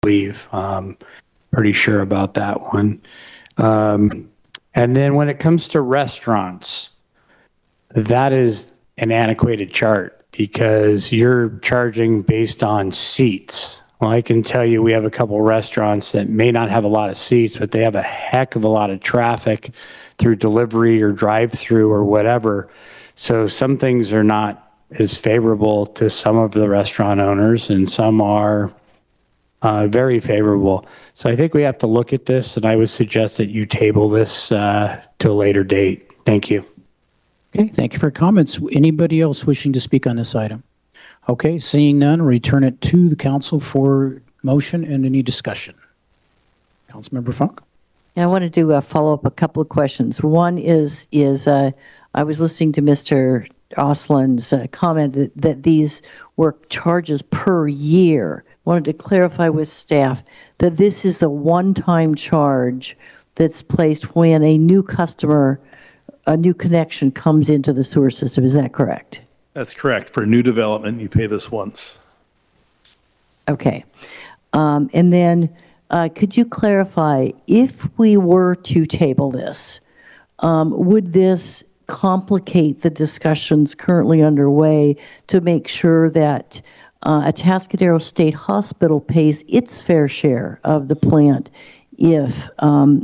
believe. Pretty sure about that one. And then when it comes to restaurants, that is an antiquated chart because you're charging based on seats. Well, I can tell you we have a couple restaurants that may not have a lot of seats, but they have a heck of a lot of traffic through delivery or drive-through or whatever. So some things are not as favorable to some of the restaurant owners, and some are very favorable. So I think we have to look at this, and I would suggest that you table this to a later date. Thank you. Okay, thank you for your comments. Anybody else wishing to speak on this item? Okay, seeing none, return it to the council for motion and any discussion. Councilmember Funk? I wanted to follow up a couple of questions. One is I was listening to Mr. Oslin's comment that these were charges per year. Wanted to clarify with staff that this is the one-time charge that's placed when a new customer, a new connection comes into the sewer system. Is that correct? That's correct. For new development, you pay this once. Okay. And then could you clarify, if we were to table this, would this complicate the discussions currently underway to make sure that Atascadero State Hospital pays its fair share of the plant if and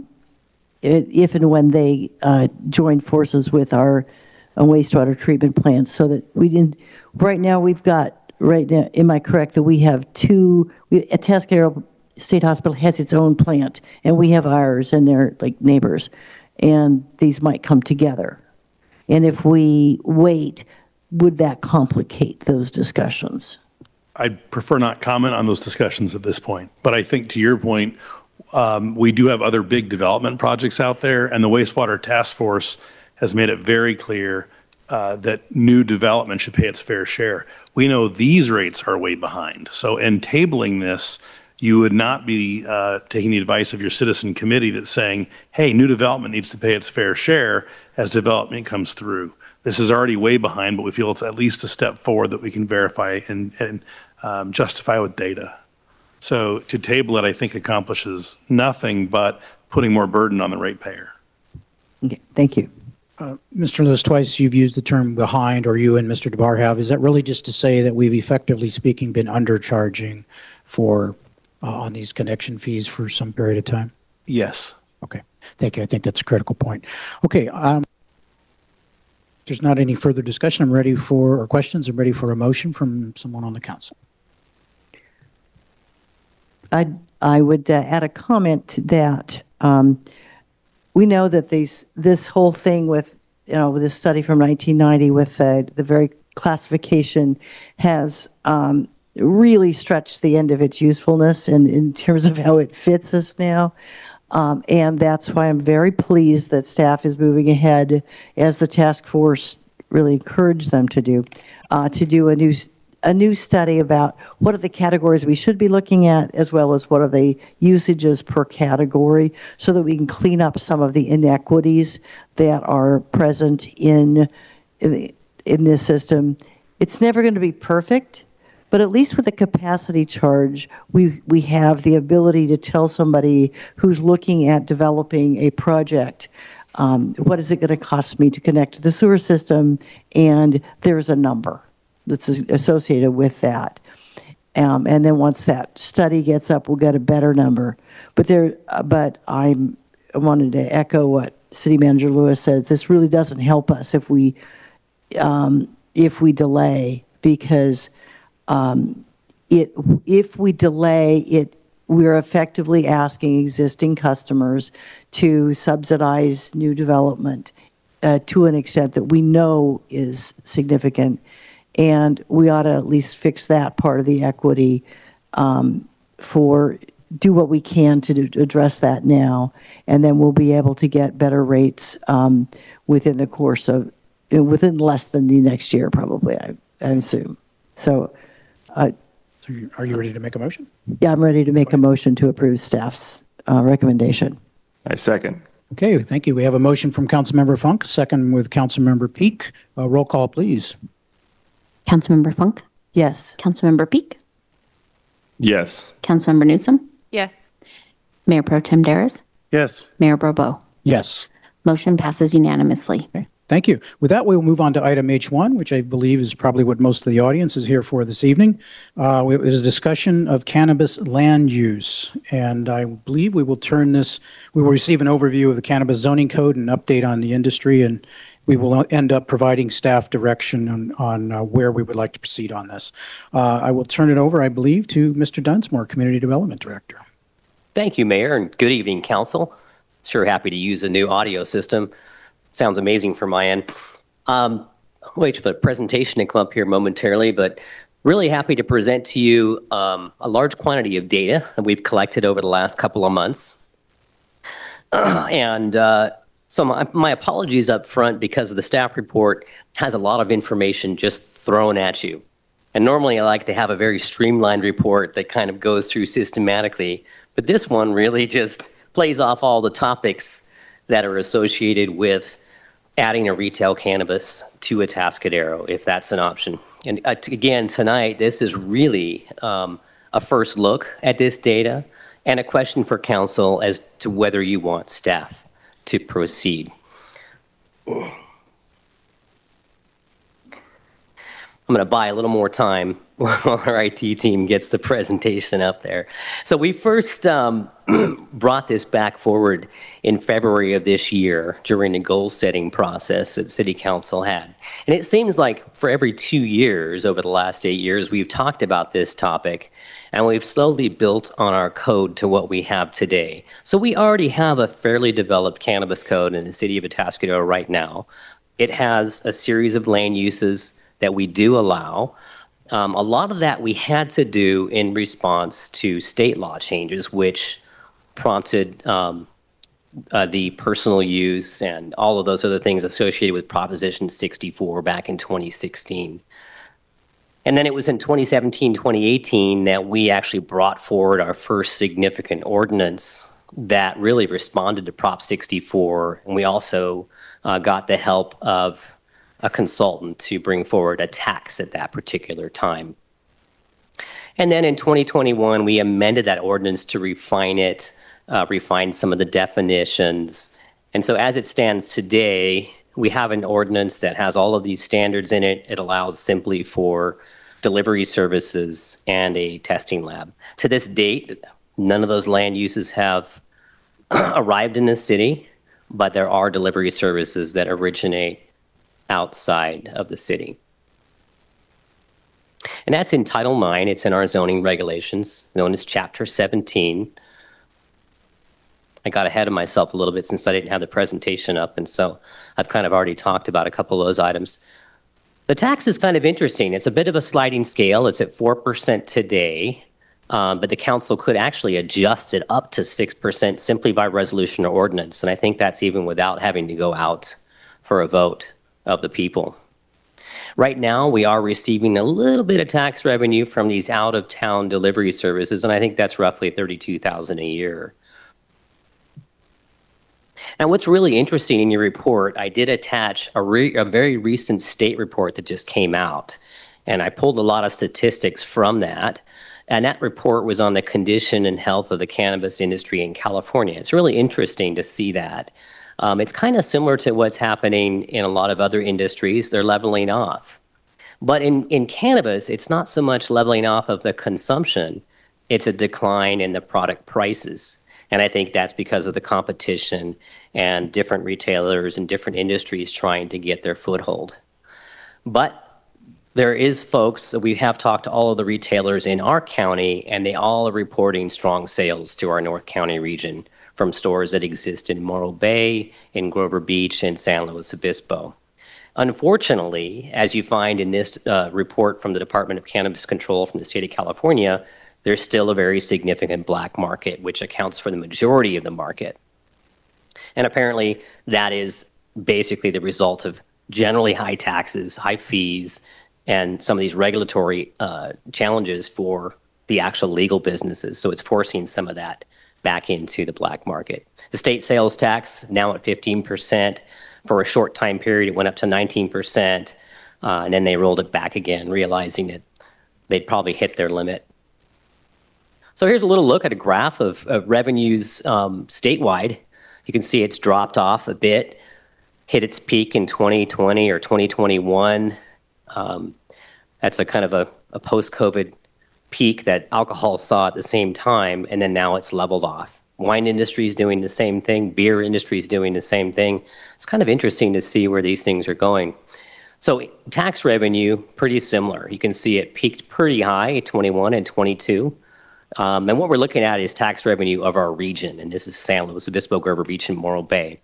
when they join forces with our wastewater treatment plants, so that we didn't, right now, am I correct that we have Atascadero State Hospital has its own plant, and we have ours, and they're like neighbors, and these might come together. And if we wait, would that complicate those discussions? I'd prefer not comment on those discussions at this point. But I think to your point, we do have other big development projects out there, and the Wastewater Task Force has made it very clear that new development should pay its fair share. We know these rates are way behind. So in tabling this, you would not be taking the advice of your citizen committee that's saying, hey, new development needs to pay its fair share as development comes through. This is already way behind, but we feel it's at least a step forward that we can verify and justify with data. So to table it, I think accomplishes nothing but putting more burden on the ratepayer. Okay, thank you. Mr. Lewis, twice you've used the term behind, or you and Mr. DeBar have. Is that really just to say that we've effectively speaking been undercharging for on these connection fees for some period of time? Yes. Okay, thank you. I think that's a critical point. Okay, there's not any further discussion. I'm ready for, or questions. I'm ready for a motion from someone on the council. I would add a comment that we know that this whole thing with, with this study from 1990 with the very classification has really stretched the end of its usefulness and in terms of how it fits us now. And that's why I'm very pleased that staff is moving ahead, as the task force really encouraged them to do a new study about what are the categories we should be looking at, as well as what are the usages per category, so that we can clean up some of the inequities that are present in this system. It's never going to be perfect, but at least with the capacity charge, we have the ability to tell somebody who's looking at developing a project, what is it going to cost me to connect to the sewer system, and there's a number that's associated with that. And then once that study gets up, we'll get a better number. But I wanted to echo what City Manager Lewis said. This really doesn't help us if we delay, because if we delay it, we're effectively asking existing customers to subsidize new development to an extent that we know is significant. And we ought to at least fix that part of the equity, do what we can to address that now, and then we'll be able to get better rates within the course of, within less than the next year, probably, I assume. So, are you ready to make a motion? Yeah, I'm ready to make a motion to approve staff's recommendation. I second. Okay, thank you. We have a motion from Councilmember Funk, second with Councilmember Peak. Roll call, please. Councilmember Funk? Yes. Councilmember Peak? Yes. Councilmember Newsom, Yes. Mayor Pro Tem Daris, Yes. Mayor Bobo. Yes. Motion passes unanimously. Okay, thank you. With that, we'll move on to item H1, which I believe is probably what most of the audience is here for this evening. It is a discussion of cannabis land use. And I believe we will receive an overview of the cannabis zoning code and update on the industry, and we will end up providing staff direction on where we would like to proceed on this. I will turn it over, I believe, to Mr. Dunsmore, Community Development Director. Thank you, Mayor, and good evening, Council. Sure happy to use a new audio system. Sounds amazing from my end. I'll wait for the presentation to come up here momentarily, but really happy to present to you a large quantity of data that we've collected over the last couple of months. So my apologies up front because the staff report has a lot of information just thrown at you. And normally I like to have a very streamlined report that kind of goes through systematically, but this one really just plays off all the topics that are associated with adding a retail cannabis to Atascadero, if that's an option. And again, tonight, this is really a first look at this data and a question for council as to whether you want staff to proceed. I'm going to buy a little more time while our IT team gets the presentation up there. So we first brought this back forward in February of this year during the goal setting process that City Council had. And it seems like for every 2 years over the last 8 years, we've talked about this topic and we've slowly built on our code to what we have today. So we already have a fairly developed cannabis code in the city of Atascadero right now. It has a series of land uses that we do allow. A lot of that we had to do in response to state law changes, which prompted the personal use and all of those other things associated with Proposition 64 back in 2016. And then it was in 2017, 2018 that we actually brought forward our first significant ordinance that really responded to Prop 64. And we also got the help of a consultant to bring forward a tax at that particular time. And then in 2021, we amended that ordinance to refine it, refine some of the definitions. And so as it stands today, we have an ordinance that has all of these standards in it. It allows simply for delivery services and a testing lab. To this date, none of those land uses have arrived in the city, but there are delivery services that originate outside of the city. And that's in Title IX. It's in our zoning regulations, known as Chapter 17. I got ahead of myself a little bit since I didn't have the presentation up, and so I've kind of already talked about a couple of those items. The tax is kind of interesting. It's a bit of a sliding scale. It's at 4% today, but the council could actually adjust it up to 6% simply by resolution or ordinance, and I think that's even without having to go out for a vote of the people. Right now, we are receiving a little bit of tax revenue from these out-of-town delivery services, and I think that's roughly $32,000 a year. Now, what's really interesting in your report, I did attach a very recent state report that just came out, and I pulled a lot of statistics from that, and that report was on the condition and health of the cannabis industry in California. It's really interesting to see that. It's kind of similar to what's happening in a lot of other industries. They're leveling off. But in cannabis, it's not so much leveling off of the consumption, it's a decline in the product prices. And I think that's because of the competition and different retailers and different industries trying to get their foothold. But there is folks, we have talked to all of the retailers in our county, and they all are reporting strong sales to our North County region from stores that exist in Morro Bay, in Grover Beach, and San Luis Obispo. Unfortunately, as you find in this report from the Department of Cannabis Control from the state of California, there's still a very significant black market, which accounts for the majority of the market. And apparently that is basically the result of generally high taxes, high fees, and some of these regulatory challenges for the actual legal businesses. So it's forcing some of that back into the black market. The state sales tax now at 15%. For a short time period, it went up to 19%, and then they rolled it back again, realizing that they'd probably hit their limit. So here's a little look at a graph of revenues statewide. You can see it's dropped off a bit, hit its peak in 2020 or 2021. That's a kind of a post-COVID peak that alcohol saw at the same time, and then now it's leveled off. Wine industry is doing the same thing. Beer industry is doing the same thing. It's kind of interesting to see where these things are going. So tax revenue, pretty similar. You can see it peaked pretty high at 21 and 22. And what we're looking at is tax revenue of our region, and this is San Luis Obispo, Grover Beach, and Morro Bay.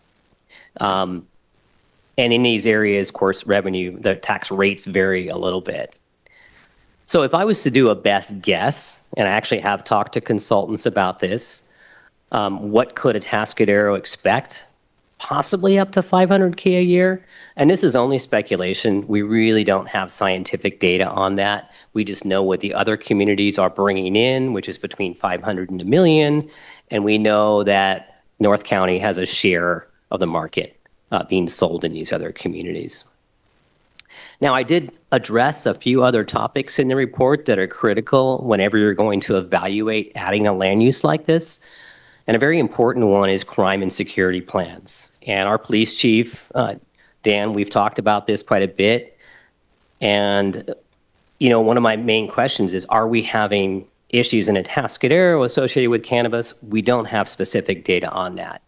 And in these areas, of course, revenue, the tax rates vary a little bit. So if I was to do a best guess, and I actually have talked to consultants about this, what could Atascadero expect? Possibly up to $500K a year. And this is only speculation. We really don't have scientific data on that. We just know what the other communities are bringing in, which is between 500 and $1 million. And we know that North County has a share of the market being sold in these other communities. Now, I did address a few other topics in the report that are critical whenever you're going to evaluate adding a land use like this. And a very important one is crime and security plans. And our police chief, Dan, we've talked about this quite a bit. And, you know, one of my main questions is, are we having issues in Atascadero associated with cannabis? We don't have specific data on that.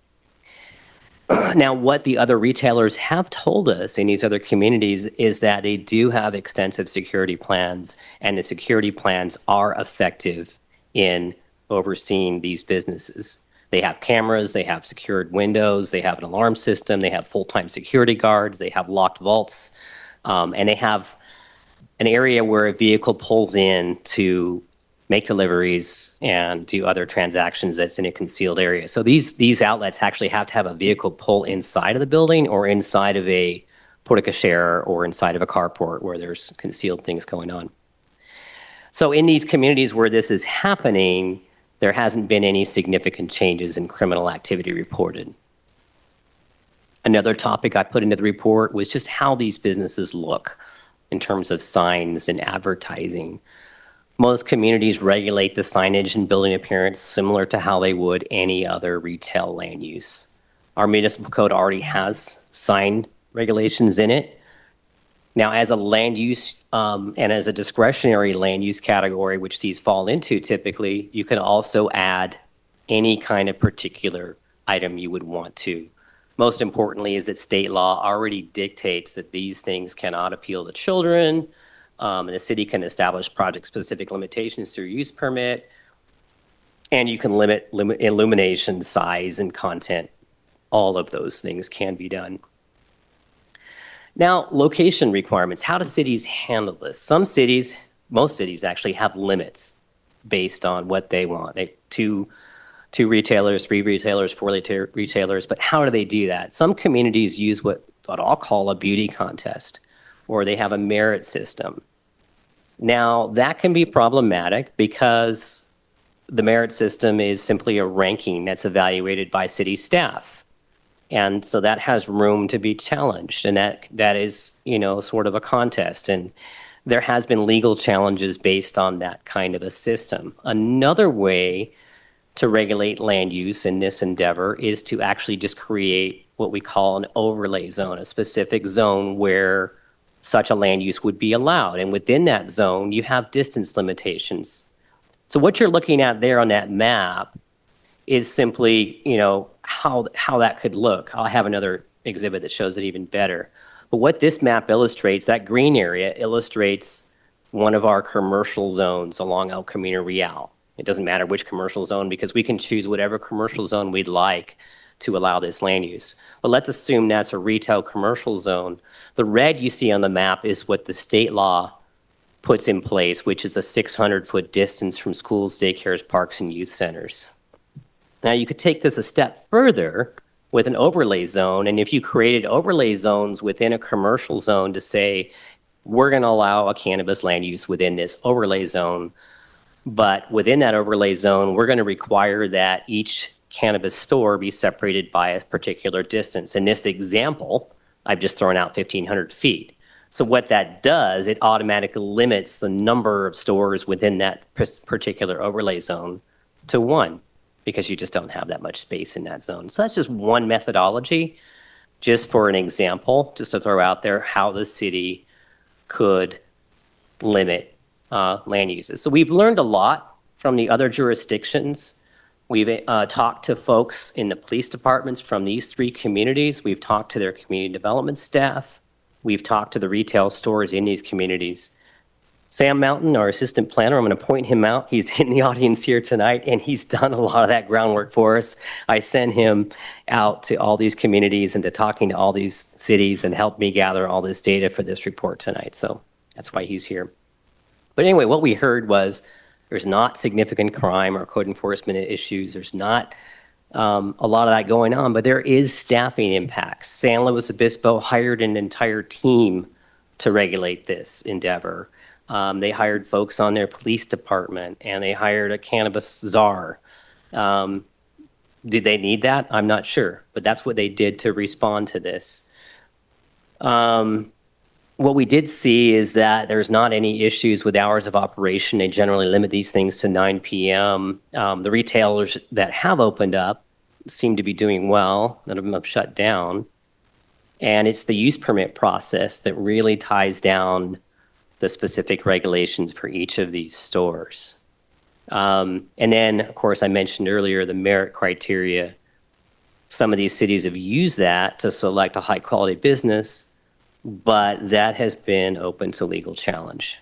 Now, what the other retailers have told us in these other communities is that they do have extensive security plans, and the security plans are effective in overseeing these businesses. They have cameras, they have secured windows, they have an alarm system, they have full-time security guards, they have locked vaults, and they have an area where a vehicle pulls in to make deliveries and do other transactions that's in a concealed area. So these outlets actually have to have a vehicle pull inside of the building or inside of a porte-cochere or inside of a carport where there's concealed things going on. So in these communities where this is happening, there hasn't been any significant changes in criminal activity reported. Another topic I put into the report was just how these businesses look in terms of signs and advertising. Most communities regulate the signage and building appearance similar to how they would any other retail land use. Our municipal code already has sign regulations in it. Now, as a land use and as a discretionary land use category, which these fall into typically, you can also add any kind of particular item you would want to. Most importantly is that state law already dictates that these things cannot appeal to children, and the city can establish project-specific limitations through use permit, and you can limit illumination, size, and content. All of those things can be done. Now, location requirements. How do cities handle this? Some cities, most cities actually, have limits based on what they want. Two retailers, 3 retailers, 4 retailers, but how do they do that? Some communities use what I'll call a beauty contest, or they have a merit system. Now, that can be problematic because the merit system is simply a ranking that's evaluated by city staff. And so that has room to be challenged, and that is, you know, sort of a contest. And there has been legal challenges based on that kind of a system. Another way to regulate land use in this endeavor is to actually just create what we call an overlay zone, a specific zone where such a land use would be allowed. And within that zone, you have distance limitations. So what you're looking at there on that map is simply, you know, how that could look. I'll have another exhibit that shows it even better. But what this map illustrates, that green area illustrates one of our commercial zones along El Camino Real. It doesn't matter which commercial zone because we can choose whatever commercial zone we'd like to allow this land use. But let's assume that's a retail commercial zone. The red you see on the map is what the state law puts in place, which is a 600-foot distance from schools, daycares, parks, and youth centers. Now, you could take this a step further with an overlay zone, and if you created overlay zones within a commercial zone to say, we're going to allow a cannabis land use within this overlay zone, but within that overlay zone, we're going to require that each cannabis store be separated by a particular distance. In this example, I've just thrown out 1,500 feet. So what that does, it automatically limits the number of stores within that particular overlay zone to one, because you just don't have that much space in that zone. So that's just one methodology, just for an example, just to throw out there how the city could limit land uses. So we've learned a lot from the other jurisdictions. We've talked to folks in the police departments from these 3 communities. We've talked to their community development staff. We've talked to the retail stores in these communities. Sam Mountain, our assistant planner, I'm going to point him out. He's in the audience here tonight, and he's done a lot of that groundwork for us. I sent him out to all these communities and to talking to all these cities and helped me gather all this data for this report tonight. So that's why he's here. But anyway, what we heard was there's not significant crime or code enforcement issues. There's not a lot of that going on, but there is staffing impacts. San Luis Obispo hired an entire team to regulate this endeavor. They hired folks on their police department, and they hired a cannabis czar. Did they need that? I'm not sure, but that's what they did to respond to this. What we did see is that there's not any issues with hours of operation. They generally limit these things to 9 p.m. The retailers that have opened up seem to be doing well. None of them have shut down. And it's the use permit process that really ties down the specific regulations for each of these stores. And then, of course, I mentioned earlier the merit criteria. Some of these cities have used that to select a high-quality business, but that has been open to legal challenge.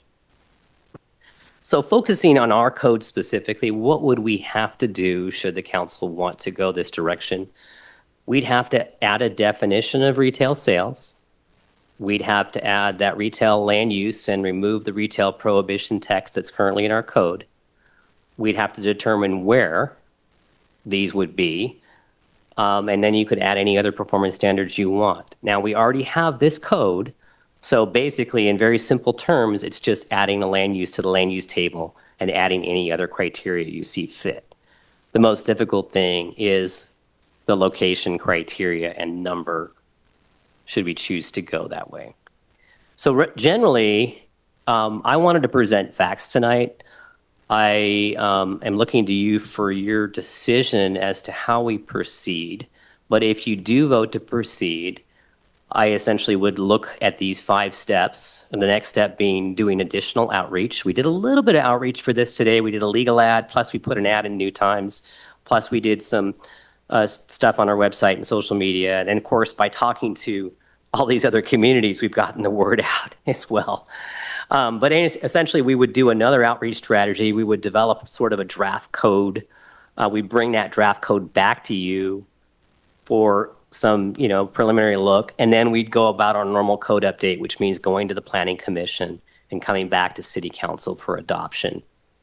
So focusing on our code specifically, what would we have to do should the council want to go this direction? We'd have to add a definition of retail sales. We'd have to add that retail land use and remove the retail prohibition text that's currently in our code. We'd have to determine where these would be. And then you could add any other performance standards you want. Now, we already have this code. So basically, in very simple terms, it's just adding the land use to the land use table and adding any other criteria you see fit. The most difficult thing is the location criteria and number, should we choose to go that way. So generally, I wanted to present facts tonight. I am looking to you for your decision as to how we proceed. But if you do vote to proceed, I essentially would look at these 5 steps, and the next step being doing additional outreach. We did a little bit of outreach for this today. We did a legal ad, plus we put an ad in New Times, plus we did some stuff on our website and social media. And of course, by talking to all these other communities, we've gotten the word out as well. But essentially, we would do another outreach strategy. We would develop sort of a draft code. We bring that draft code back to you for some, preliminary look, and then we'd go about our normal code update, which means going to the Planning Commission and coming back to City Council for adoption.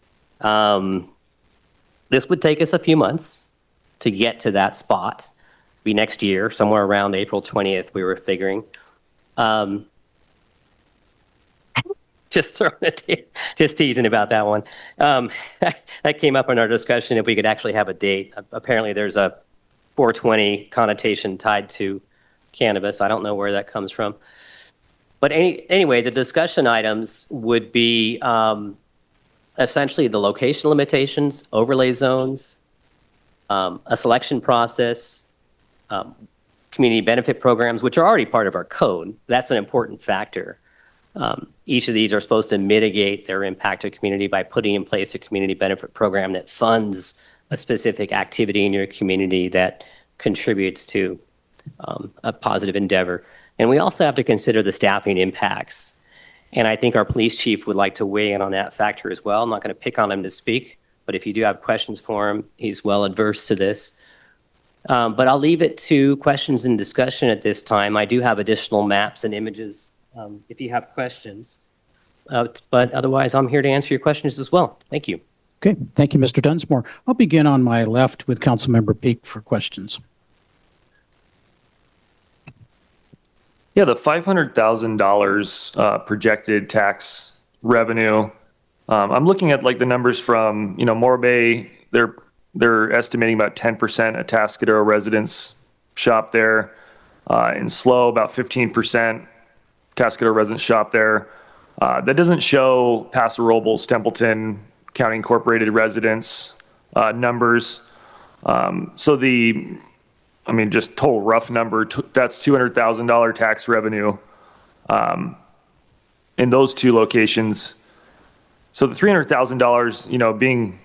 This would take us a few months to get to that spot. Be next year, somewhere around April 20th, we were figuring. Just teasing about that one. That came up in our discussion if we could actually have a date. Apparently, there's a 420 connotation tied to cannabis. I don't know where that comes from. But anyway, the discussion items would be essentially the location limitations, overlay zones, a selection process, community benefit programs, which are already part of our code. That's an important factor. Each of these are supposed to mitigate their impact to community by putting in place a community benefit program that funds a specific activity in your community that contributes to a positive endeavor. And we also have to consider the staffing impacts. And I think our police chief would like to weigh in on that factor as well. I'm not going to pick on him to speak, but if you do have questions for him, he's well adverse to this. But I'll leave it to questions and discussion at this time. I do have additional maps and images if you have questions. But otherwise, I'm here to answer your questions as well. Thank you. Okay, thank you, Mr. Dunsmore. I'll begin on my left with Councilmember Peak for questions. Yeah, the $500,000 projected tax revenue. I'm looking at like the numbers from Morro Bay. They're estimating about 10% of Atascadero residents shop there. In SLO, about 15%. Tascadero residents shop there. That doesn't show Paso Robles, Templeton County Incorporated residents numbers. So just total rough number, that's $200,000 tax revenue in those two locations. So the $300,000, being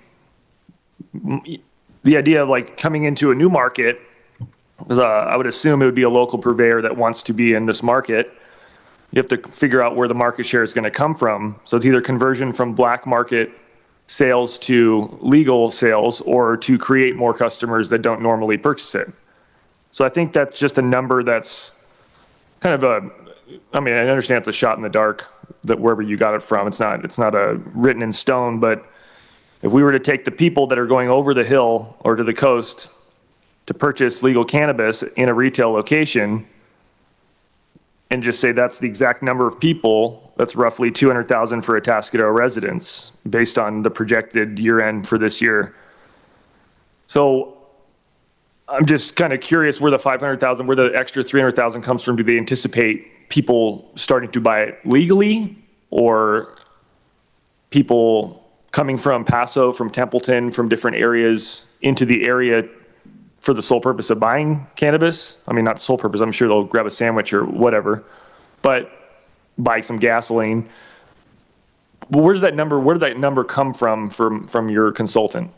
the idea of like coming into a new market, because I would assume it would be a local purveyor that wants to be in this market. You have to figure out where the market share is going to come from. So it's either conversion from black market sales to legal sales, or to create more customers that don't normally purchase it. So I think that's just a number that's kind of I understand it's a shot in the dark, that wherever you got it from, it's not written in stone, but if we were to take the people that are going over the hill or to the coast to purchase legal cannabis in a retail location and just say that's the exact number of people, that's roughly 200,000 for a Tascadero residence based on the projected year end for this year. So I'm just kind of curious where the 500,000, where the extra 300,000 comes from. Do they anticipate people starting to buy it legally, or people coming from Paso, from Templeton, from different areas into the area for the sole purpose of buying cannabis? I mean, not sole purpose, I'm sure they'll grab a sandwich or whatever, but buy some gasoline. But where did that number come from your consultant?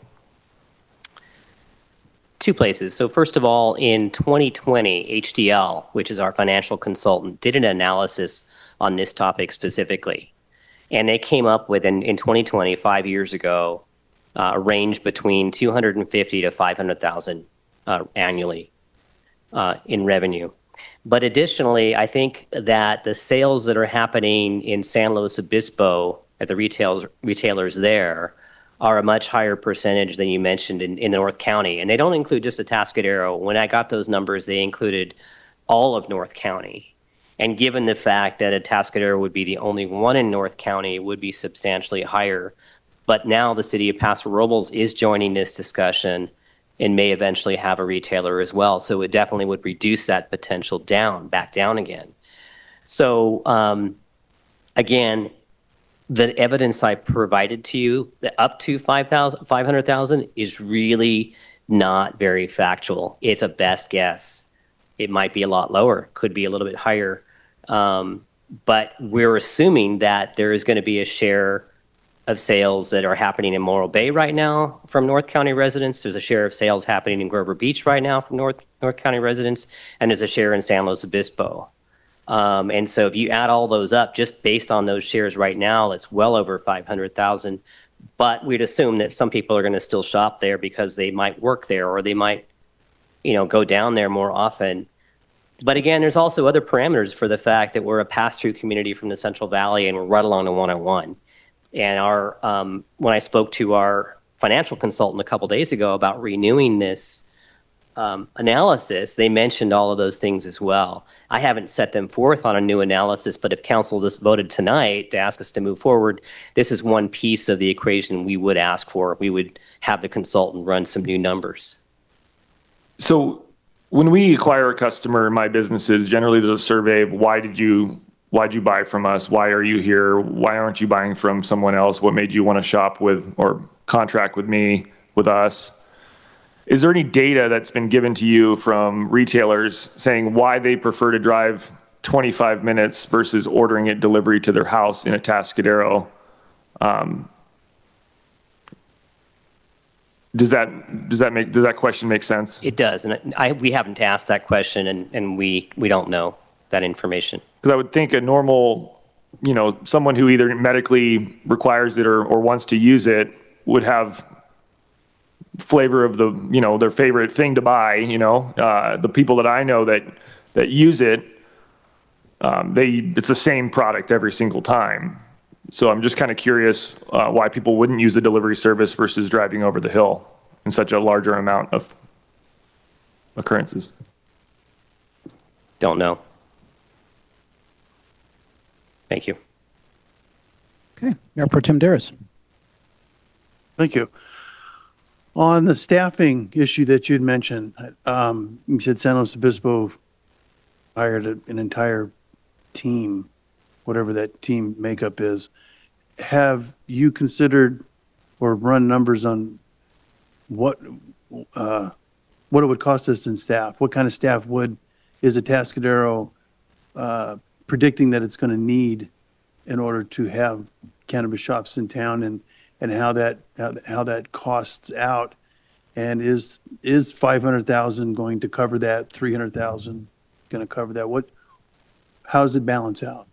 Two places. So first of all, in 2020, HDL, which is our financial consultant, did an analysis on this topic specifically. And they came up with, in 2020, 5 years ago, a range between 250 to 500,000 annually in revenue. But additionally, I think that the sales that are happening in San Luis Obispo at the retailers there are a much higher percentage than you mentioned in North County. And they don't include just the Tascadero. When I got those numbers, they included all of North County. And given the fact that a Tascadero would be the only one in North County, it would be substantially higher. But now the city of Paso Robles is joining this discussion and may eventually have a retailer as well. So it definitely would reduce that potential back down again. So again, the evidence I provided to you, the up to 500,000 is really not very factual. It's a best guess. It might be a lot lower, could be a little bit higher. But we're assuming that there is going to be a share of sales that are happening in Morro Bay right now from North County residents. There's a share of sales happening in Grover Beach right now from North County residents, and there's a share in San Luis Obispo. And so if you add all those up, just based on those shares right now, it's well over 500,000. But we'd assume that some people are going to still shop there because they might work there, or they might, go down there more often. But again, there's also other parameters for the fact that we're a pass-through community from the Central Valley, and we're right along the 101. And when I spoke to our financial consultant a couple days ago about renewing this analysis, they mentioned all of those things as well. I haven't set them forth on a new analysis, but if council just voted tonight to ask us to move forward, this is one piece of the equation we would ask for. We would have the consultant run some new numbers. So when we acquire a customer in my businesses, generally there's a survey of why'd you buy from us? Why are you here? Why aren't you buying from someone else? What made you want to shop with or contract with me, with us? Is there any data that's been given to you from retailers saying why they prefer to drive 25 minutes versus ordering it delivery to their house in a Tascadero? Does that question make sense? It does, and we haven't asked that question, and we don't know that information. Because I would think a normal, someone who either medically requires it or wants to use it would have flavor of their favorite thing to buy. The people that I know that use it, it's the same product every single time. So I'm just kind of curious why people wouldn't use the delivery service versus driving over the hill in such a larger amount of occurrences. Don't know. Thank you. Okay, Mayor Pro Tem Daris. Thank you. On the staffing issue that you'd mentioned, you said San Luis Obispo hired an entire team whatever that team makeup is. Have you considered or run numbers on what it would cost us in staff? What kind of staff is Atascadero predicting that it's going to need in order to have cannabis shops in town, and how that costs out? And is 500,000 going to cover that? 300,000 going to cover that? How does it balance out?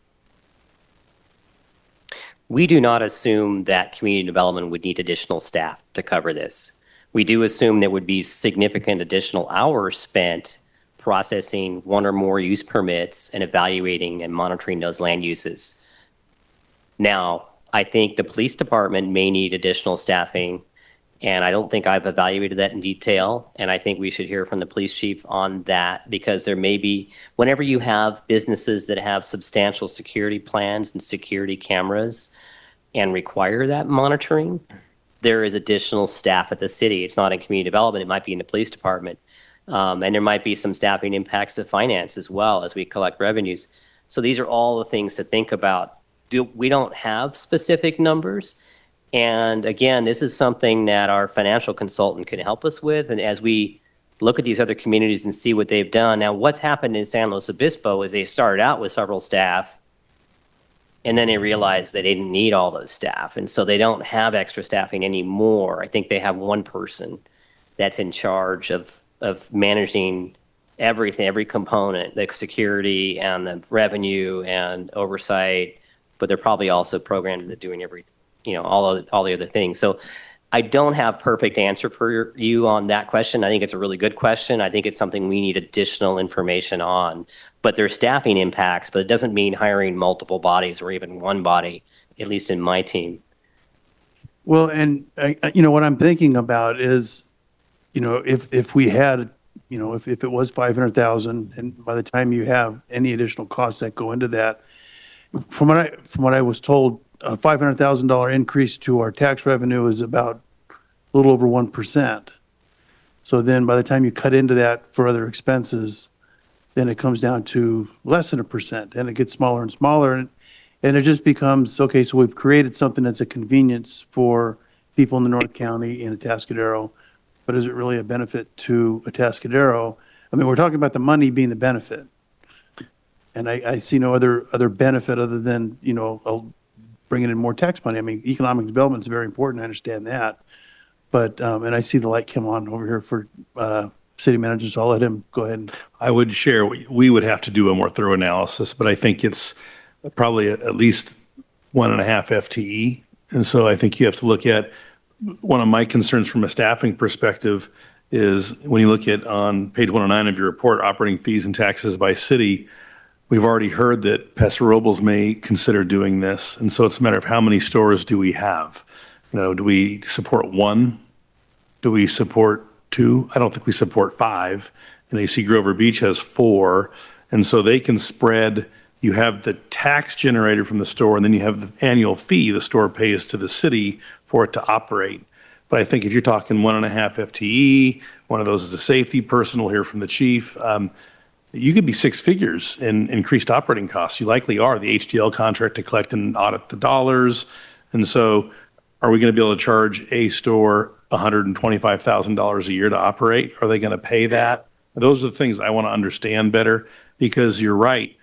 We do not assume that community development would need additional staff to cover this. We do assume there would be significant additional hours spent processing one or more use permits and evaluating and monitoring those land uses. Now, I think the police department may need additional staffing, and I don't think I've evaluated that in detail, and I think we should hear from the police chief on that, because there may be, whenever you have businesses that have substantial security plans and security cameras and require that monitoring, there is additional staff at the city. It's not in community development, it might be in the police department. And there might be some staffing impacts of finance as well as we collect revenues. So these are all the things to think about. We don't have specific numbers. And again, this is something that our financial consultant can help us with. And as we look at these other communities and see what they've done. Now, what's happened in San Luis Obispo is they started out with several staff, and then they realized they didn't need all those staff. And so they don't have extra staffing anymore. I think they have one person that's in charge of managing everything, every component, the security and the revenue and oversight, but they're probably also programmed into doing all the other things. So I don't have perfect answer for you on that question. I think it's a really good question. I think it's something we need additional information on. But there's staffing impacts, but it doesn't mean hiring multiple bodies or even one body, at least in my team. Well, and what I'm thinking about is, if we had, if it was 500,000, and by the time you have any additional costs that go into that, from what I was told, a $500,000 increase to our tax revenue is about a little over 1%. So then by the time you cut into that for other expenses, then it comes down to less than 1%, and it gets smaller and smaller. And it just becomes, okay, so we've created something that's a convenience for people in the North County in Atascadero, but is it really a benefit to Atascadero? I mean, we're talking about the money being the benefit. And I see no other benefit other than, bringing in more tax money. I mean, economic development is very important. I understand that. But, and I see the light come on over here for city manager, so I'll let him go ahead. I would share, we would have to do a more thorough analysis, but I think it's probably at least 1.5 FTE. And so I think you have to look at, one of my concerns from a staffing perspective is when you look at on page 109 of your report, operating fees and taxes by city, we've already heard that Paso Robles may consider doing this. And so it's a matter of how many stores do we have? Do we support one? Do we support two? I don't think we support 5. And AC Grover Beach has 4. And so they can spread, you have the tax generated from the store, and then you have the annual fee the store pays to the city for it to operate. But I think if you're talking 1.5 FTE, one of those is a safety person, we'll hear from the chief. You could be 6 figures in increased operating costs. You likely are. The HDL contract to collect and audit the dollars. And so are we going to be able to charge a store $125,000 a year to operate? Are they going to pay that? Those are the things I want to understand better, because you're right.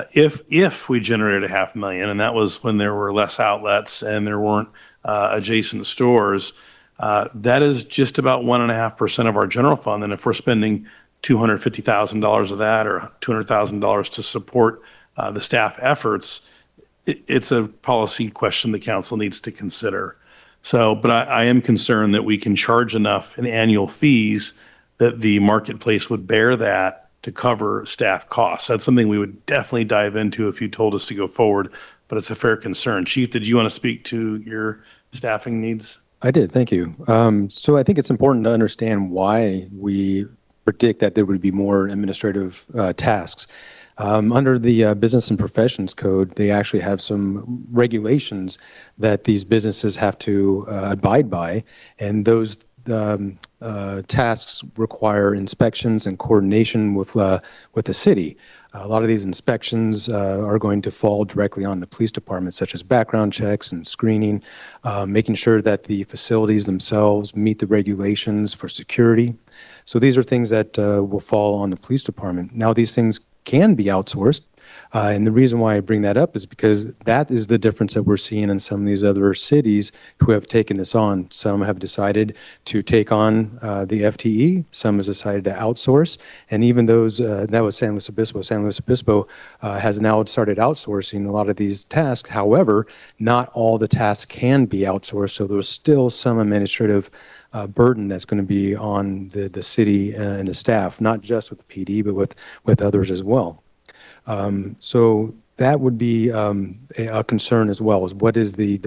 If we generated $500,000, and that was when there were less outlets and there weren't adjacent stores, that is just about 1.5% of our general fund. And if we're spending $250,000 of that or $200,000 to support the staff efforts, it's a policy question the council needs to consider. So, but I am concerned that we can charge enough in annual fees that the marketplace would bear that to cover staff costs. That's something we would definitely dive into if you told us to go forward, but it's a fair concern. Chief, did you want to speak to your staffing needs? I did, thank you. So I think it's important to understand why we predict that there would be more administrative tasks. Under the Business and Professions Code, they actually have some regulations that these businesses have to abide by, and those tasks require inspections and coordination with the city. A lot of these inspections are going to fall directly on the police department, such as background checks and screening, making sure that the facilities themselves meet the regulations for security. So these are things that will fall on the police department. Now, these things can be outsourced. And the reason why I bring that up is because that is the difference that we're seeing in some of these other cities who have taken this on. Some have decided to take on the FTE. Some has decided to outsource. And even those, that was San Luis Obispo. San Luis Obispo has now started outsourcing a lot of these tasks. However, not all the tasks can be outsourced. So there's still some administrative burden that's going to be on the city and the staff, not just with the PD, but with others as well. So that would be a concern as well, is what is the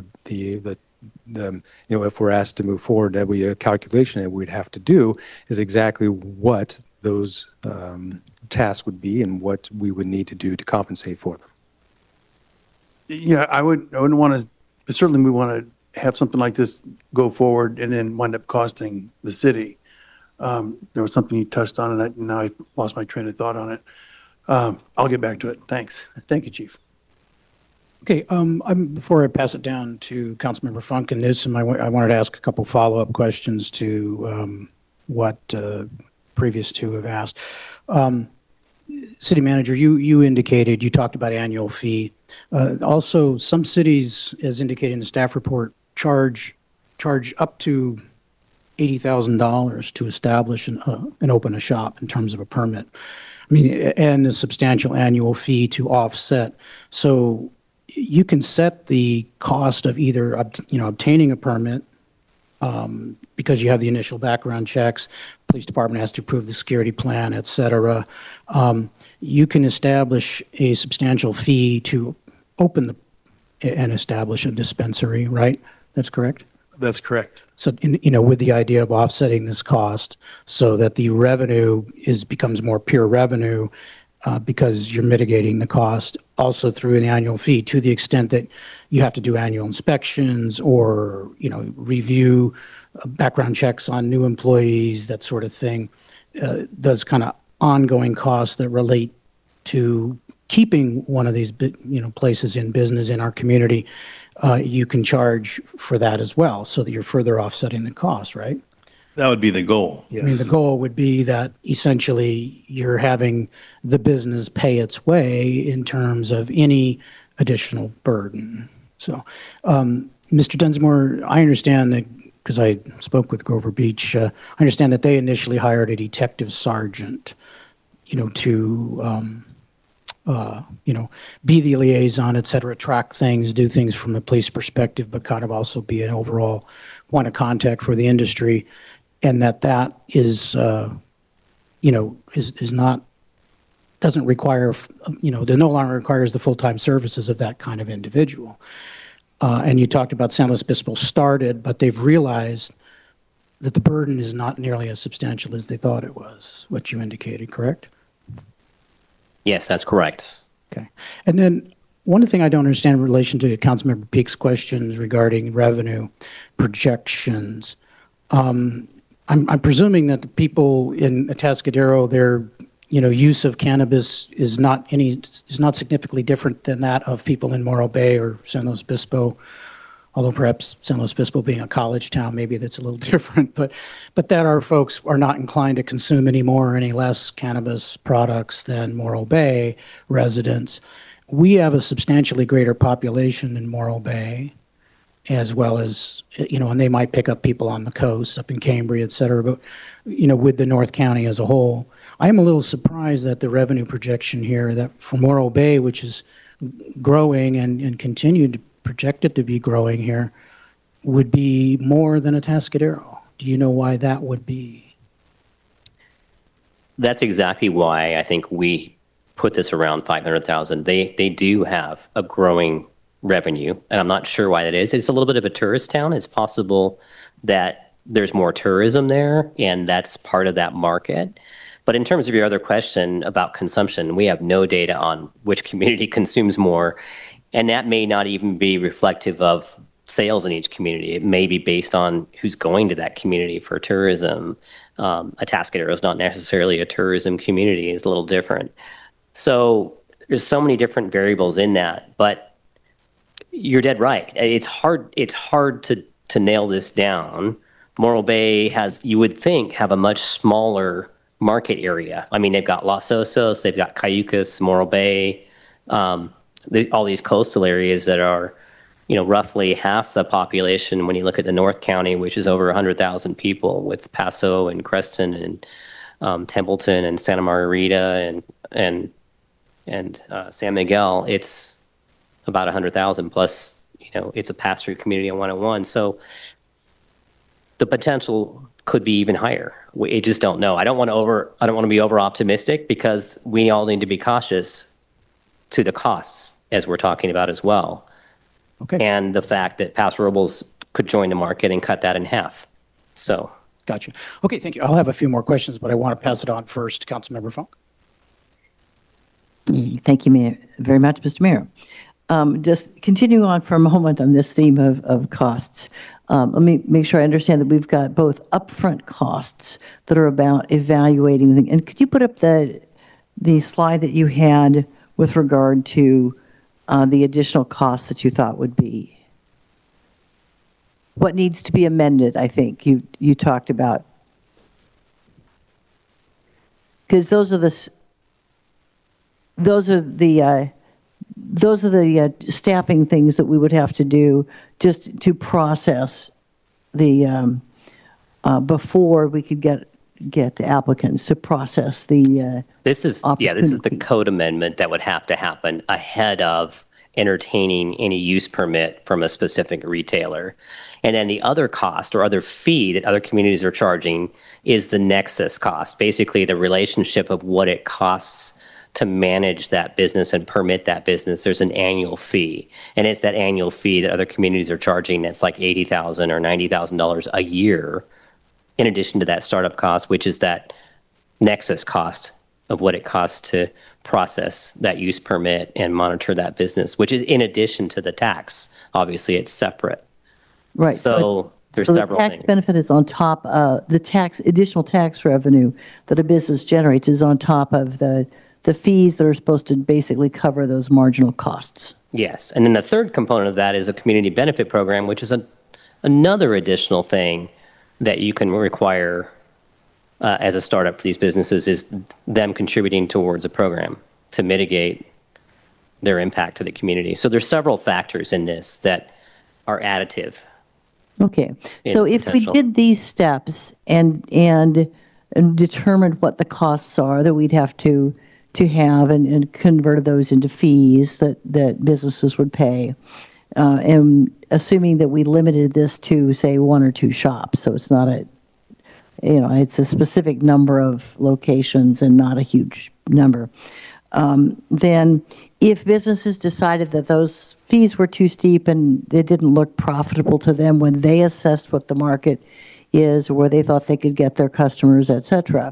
if we're asked to move forward, that a calculation that we'd have to do is exactly what those tasks would be and what we would need to do to compensate for them. Yeah, I wouldn't want to, but certainly we want to have something like this go forward and then wind up costing the city. There was something you touched on, and now I lost my train of thought on it. I'll get back to it. Thanks. Thank you, Chief. Okay, before I pass it down to Councilmember Funk and Newsom, I wanted to ask a couple follow-up questions to what previous two have asked. City Manager, you indicated, you talked about annual fee. Also, some cities, as indicated in the staff report, charge up to $80,000 to establish and open a shop in terms of a permit. I mean, and a substantial annual fee to offset. So you can set the cost of either, obtaining a permit because you have the initial background checks, police department has to approve the security plan, et cetera. You can establish a substantial fee to open and establish a dispensary, right? That's correct? That's correct. So, with the idea of offsetting this cost so that the revenue becomes more pure revenue because you're mitigating the cost also through an annual fee to the extent that you have to do annual inspections or, review background checks on new employees, that sort of thing. Those kind of ongoing costs that relate to keeping one of these, places in business in our community. You can charge for that as well, so that you're further offsetting the cost, right? That would be the goal. Yes. I mean, the goal would be that essentially you're having the business pay its way in terms of any additional burden. So, Mr. Dunsmore, I understand that, because I spoke with Grover Beach, I understand that they initially hired a detective sergeant, to be the liaison, et cetera, track things, do things from a police perspective, but kind of also be an overall point of contact for the industry. And that is not, doesn't require, that no longer requires the full-time services of that kind of individual. And you talked about San Luis Obispo started, but they've realized that the burden is not nearly as substantial as they thought it was, what you indicated, correct? Yes, that's correct. Okay. And then one thing I don't understand in relation to Councilmember Peake's questions regarding revenue projections. I'm presuming that the people in Atascadero, their use of cannabis is not significantly different than that of people in Morro Bay or San Luis Obispo. Although perhaps San Luis Obispo being a college town, maybe that's a little different, but that our folks are not inclined to consume any more or any less cannabis products than Morro Bay residents. We have a substantially greater population in Morro Bay, as well as, and they might pick up people on the coast, up in Cambria, et cetera, but, with the North County as a whole. I am a little surprised that the revenue projection here, that for Morro Bay, which is growing and continued to projected to be growing here, would be more than Atascadero. Do you know why that would be? That's exactly why I think we put this around 500,000. They do have a growing revenue, and I'm not sure why that is. It's a little bit of a tourist town. It's possible that there's more tourism there, and that's part of that market. But in terms of your other question about consumption, we have no data on which community consumes more. And that may not even be reflective of sales in each community. It may be based on who's going to that community for tourism. Atascadero is not necessarily a tourism community. It's a little different. So there's so many different variables in that, but you're dead right. It's hard to nail this down. Morro Bay has, you would think, have a much smaller market area. I mean, they've got Los Osos, they've got Cayucas, Morro Bay, all these coastal areas that are, roughly half the population when you look at the North County, which is over 100,000 people, with Paso and Creston and Templeton and Santa Margarita and San Miguel. It's about 100,000 plus, it's a pass-through community on 101. So the potential could be even higher. We just don't know. I don't want to be over optimistic, because we all need to be cautious to the costs, as we're talking about as well. Okay. And the fact that Paso Robles could join the market and cut that in half. So. Gotcha. Okay, thank you. I'll have a few more questions, but I want to pass it on first to Councilmember Funk. Thank you very much, Mr. Mayor. Just continuing on for a moment on this theme of costs. Let me make sure I understand that we've got both upfront costs that are about evaluating, and could you put up the slide that you had with regard to the additional costs that you thought would be? What needs to be amended, I think you talked about. Because those are the staffing things that we would have to do just to process the before we could get applicants to process the This is the code amendment that would have to happen ahead of entertaining any use permit from a specific retailer. And then the other cost or other fee that other communities are charging is the nexus cost, basically the relationship of what it costs to manage that business and permit that business. There's an annual fee, and it's that annual fee that other communities are charging. That's like $80,000 or $90,000 a year, in addition to that startup cost, which is that nexus cost of what it costs to process that use permit and monitor that business, which is in addition to the tax. Obviously, it's separate. right. So there's So several the tax things. benefit is on top of additional tax revenue that a business generates is on top of the fees that are supposed to basically cover those marginal costs. Yes. And then the third component of that is a community benefit program, which is another additional thing that you can require as a startup for these businesses, is them contributing towards a program to mitigate their impact to the community. So there's several factors in this that are additive. Okay. In So if we potential. did these steps and determined what the costs are that we'd have to have and converted those into fees that businesses would pay, and assuming that we limited this to, say, one or two shops, so it's not it's a specific number of locations and not a huge number, then if businesses decided that those fees were too steep and it didn't look profitable to them when they assessed what the market is or where they thought they could get their customers, et cetera,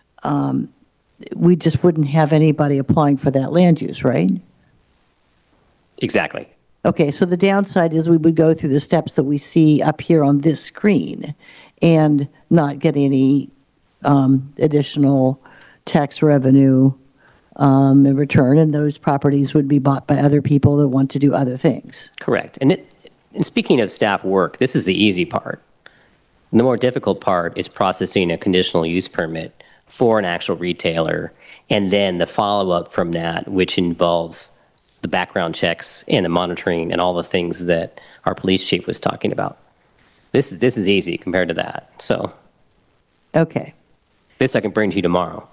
we just wouldn't have anybody applying for that land use, right? Exactly. Okay, so the downside is we would go through the steps that we see up here on this screen and not get any additional tax revenue in return, and those properties would be bought by other people that want to do other things. Correct. And speaking of staff work, this is the easy part. And the more difficult part is processing a conditional use permit for an actual retailer, and then the follow-up from that, which involves the background checks and the monitoring and all the things that our police chief was talking about. This is easy compared to that. So Okay. this I can bring to you tomorrow.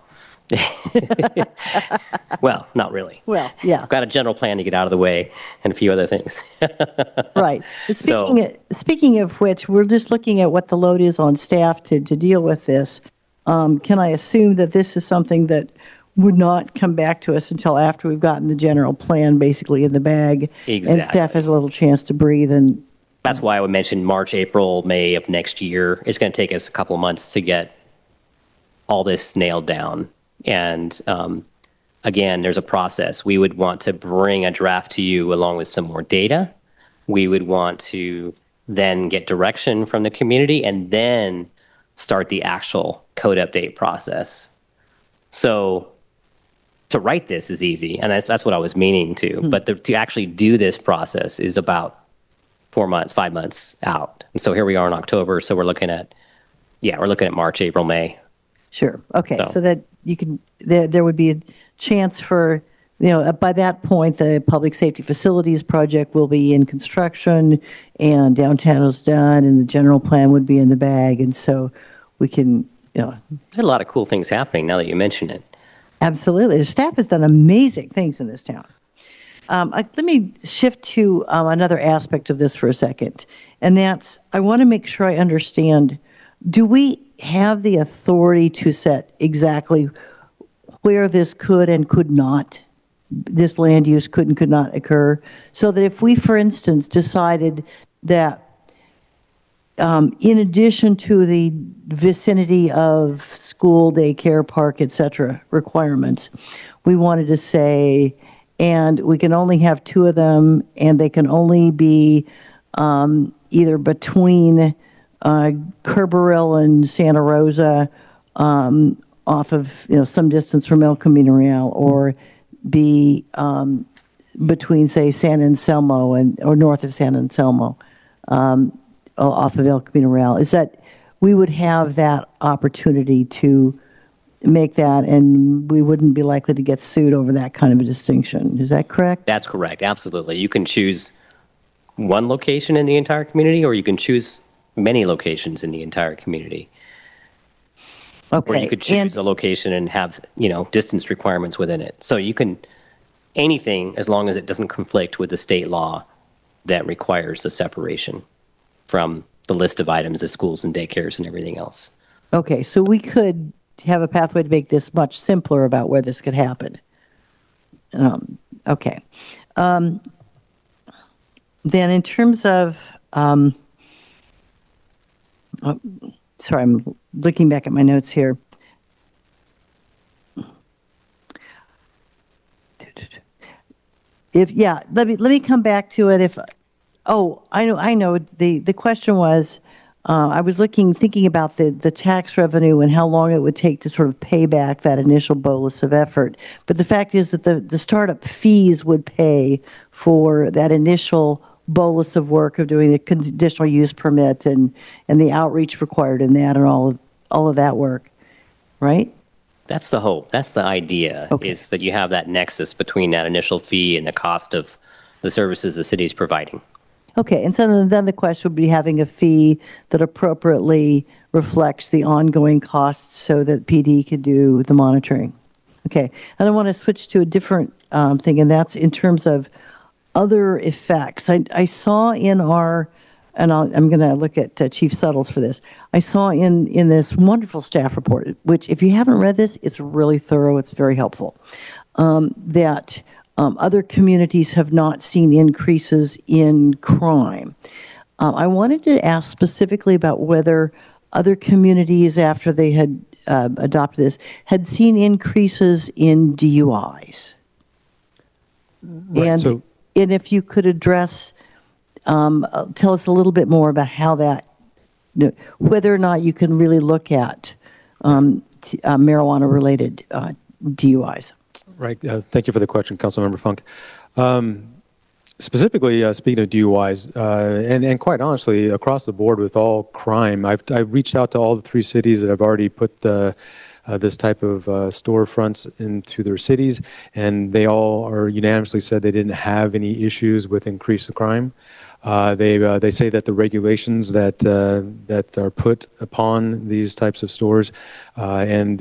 Well, not really. Well, yeah. I've got a general plan to get out of the way and a few other things. Right. So- Speaking of which, we're just looking at what the load is on staff to deal with this. Can I assume that this is something that would not come back to us until after we've gotten the general plan basically in the bag? And Exactly. staff has a little chance to breathe and, That's why I would mention March, April, May of next year. It's going to take us a couple of months to get all this nailed down. And again, there's a process. We would want to bring a draft to you along with some more data we would want to then get direction from the community and then start the actual code update process. So to write this is easy, and that's what I was meaning to. But to actually do this process is about 4 months, 5 months out. And so here we are in October. So we're looking at March, April, May. Sure. Okay. So- So that you can, there would be a chance for, by that point, the public safety facilities project will be in construction and downtown is done and the general plan would be in the bag. And so we can, There's a lot of cool things happening now that you mention it. absolutely. The staff has done amazing things in this town. Let me shift to another aspect of this for a second. And that's, I want to make sure I understand, do we have the authority to set exactly where this could and could not, this land use could and could not occur? So that if we, for instance, decided that in addition to the vicinity of school, daycare, park, et cetera, requirements, we wanted to say, and we can only have 2 of them, and they can only be either between Kerberville and Santa Rosa, off of some distance from El Camino Real, or be between, say, San Anselmo or north of San Anselmo, off of El Camino Real. Is that we would have that opportunity to make that, and we wouldn't be likely to get sued over that kind of a distinction. Is that correct? That's correct. Absolutely. You can choose one location in the entire community, or you can choose many locations in the entire community. Okay. Or you could choose a location and have, distance requirements within it. So you can, anything as long as it doesn't conflict with the state law that requires the separation from the list of items, the schools and daycares and everything else. Okay, so we could have a pathway to make this much simpler about where this could happen. Okay. Then in terms of, sorry, I'm looking back at my notes here. Let me come back to it. I know. The question was, I was thinking about the tax revenue and how long it would take to sort of pay back that initial bolus of effort. But the fact is that the startup fees would pay for that initial bolus of work of doing the conditional use permit and the outreach required in that and all of that work, right? That's the hope. That's the idea, is that you have that nexus between that initial fee and the cost of the services the city is providing. Okay, and so then the question would be having a fee that appropriately reflects the ongoing costs so that PD could do the monitoring. Okay, and I want to switch to a different thing, and that's in terms of other effects. I saw in our, and I'm going to look at Chief Suttles for this. I saw in this wonderful staff report, which if you haven't read this, it's really thorough, it's very helpful, that other communities have not seen increases in crime. I wanted to ask specifically about whether other communities, after they had adopted this, had seen increases in DUIs. Right, And if you could address, tell us a little bit more about how that, whether or not you can really look at marijuana-related DUIs. Right. Thank you for the question, Councilmember Funk. Specifically, speaking of DUIs, and quite honestly, across the board with all crime, I've reached out to all the 3 cities that have already put this type of storefronts into their cities, and they all are unanimously said they didn't have any issues with increased crime. They say that the regulations that are put upon these types of stores and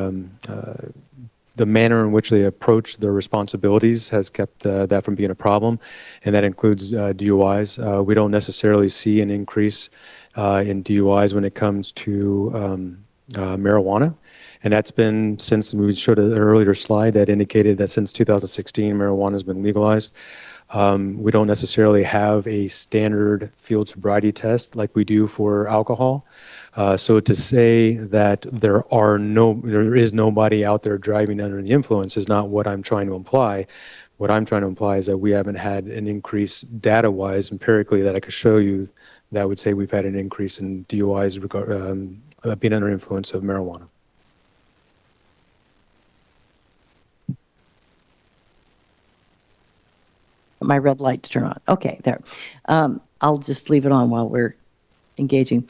the manner in which they approach their responsibilities has kept that from being a problem, and that includes DUIs. We don't necessarily see an increase in DUIs when it comes to marijuana, and that's been since we showed an earlier slide that indicated that since 2016 marijuana has been legalized. We don't necessarily have a standard field sobriety test like we do for alcohol. So to say that there is nobody out there driving under the influence is not what I'm trying to imply, What I'm trying to imply is that we haven't had an increase data-wise, empirically, that I could show you that would say we've had an increase in DUIs being under influence of marijuana. My red light to turn on. Okay, there. I'll just leave it on while we're engaging.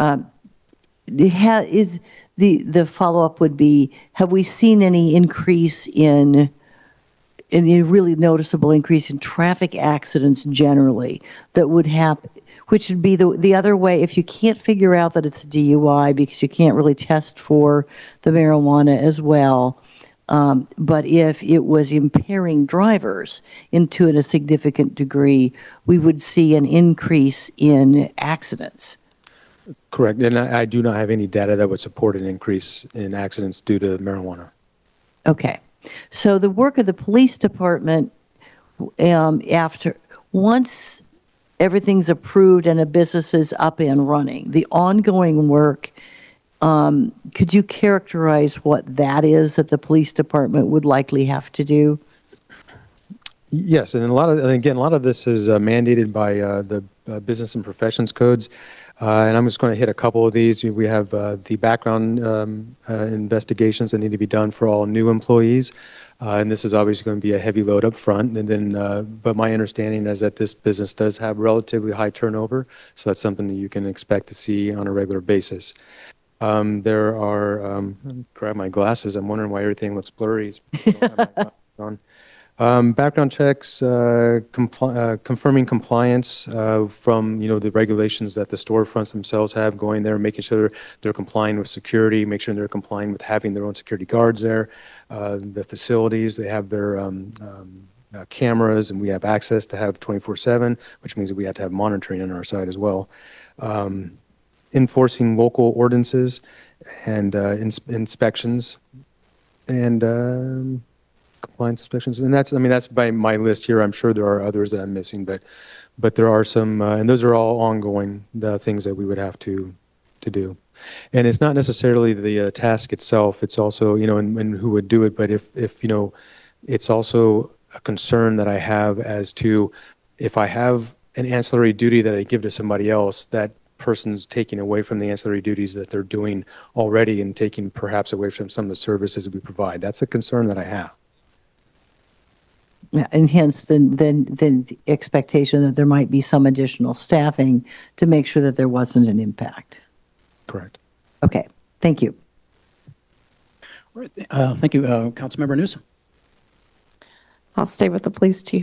Is the follow-up would be, have we seen any increase in a really noticeable increase in traffic accidents generally that would happen, which would be the other way if you can't figure out that it's a DUI because you can't really test for the marijuana as well. But if it was impairing drivers into a significant degree, we would see an increase in accidents. Correct. And I do not have any data that would support an increase in accidents due to marijuana. Okay. So the work of the police department, once everything's approved and a business is up and running, the ongoing work, could you characterize what that is that the police department would likely have to do? Yes, and a lot of this is mandated by the business and professions codes. And I'm just going to hit a couple of these. We have the background investigations that need to be done for all new employees. And this is obviously going to be a heavy load up front. And then, but my understanding is that this business does have relatively high turnover. So that's something that you can expect to see on a regular basis. There are, grab my glasses. I'm wondering why everything looks blurry. I don't have my glasses on. Background checks, confirming compliance from the regulations that the storefronts themselves have going there, making sure they're complying with security, make sure they're complying with having their own security guards there. The facilities, they have their cameras, and we have access to have 24/7, which means that we have to have monitoring on our side as well. Enforcing local ordinances and inspections and compliance inspections, and that's by my list here. I'm sure there are others that I'm missing, but there are some, and those are all ongoing things that we would have to do. And it's not necessarily the task itself. It's also and who would do it. But if it's also a concern that I have as to if I have an ancillary duty that I give to somebody else, that person's taking away from the ancillary duties that they're doing already and taking perhaps away from some of the services we provide. That's a concern that I have. Yeah, and hence then the expectation that there might be some additional staffing to make sure that there wasn't an impact. Correct. Okay, thank you. All right, thank you, Councilmember Newsom. I'll stay with the police chief.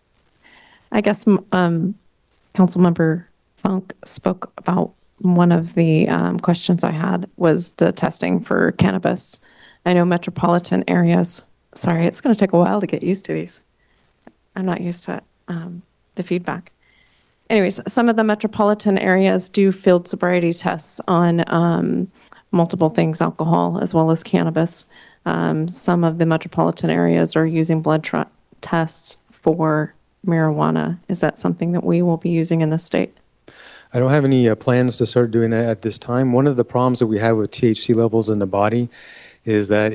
I guess Councilmember Funk spoke about one of the questions I had was the testing for cannabis. I know metropolitan areas. Sorry, it's going to take a while to get used to these. I'm not used to the feedback. Anyways, some of the metropolitan areas do field sobriety tests on multiple things, alcohol as well as cannabis. Some of the metropolitan areas are using blood tests for marijuana. Is that something that we will be using in the state? I don't have any plans to start doing that at this time. One of the problems that we have with THC levels in the body is that